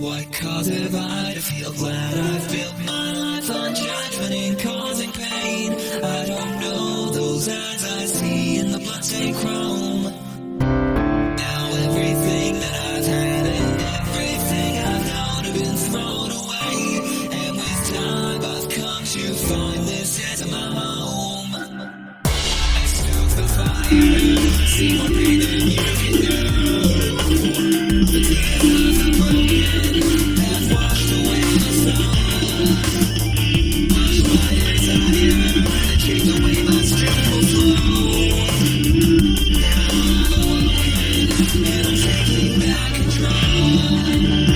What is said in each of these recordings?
What cause have I to feel glad I've built my life on judgment and causing pain? I don't know those eyes I see in the bloodstained chrome. Now everything that I've had and everything I've known have been thrown away. And with time I've come to find this as my home. I stoke the fire, see what pain than you can do. The tears of the broken have washed away the stone. Washed my desire and chased away my strengthful flow. Now I'm awoken and I'm taking back control.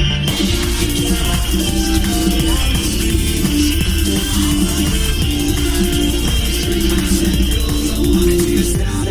Straight my sandals, I wanted to stop.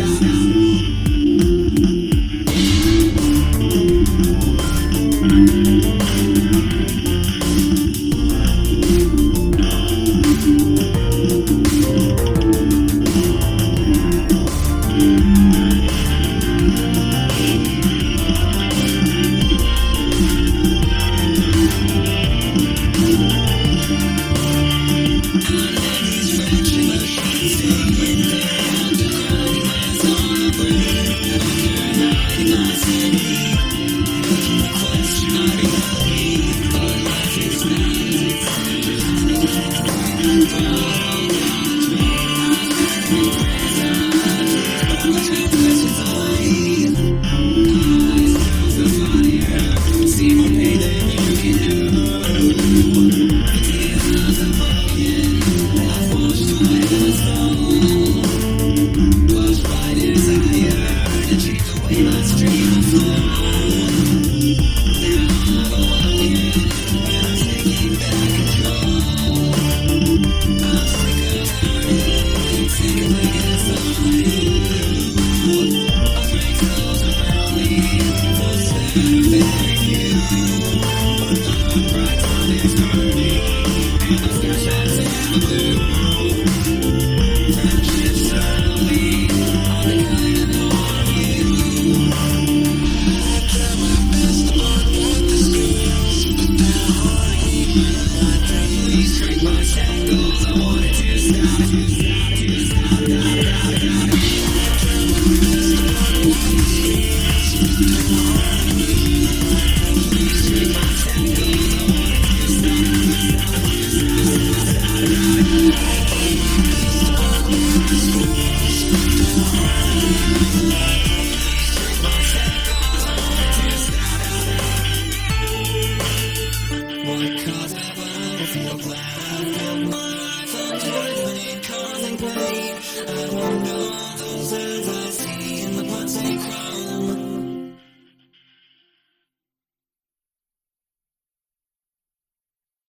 I don't know.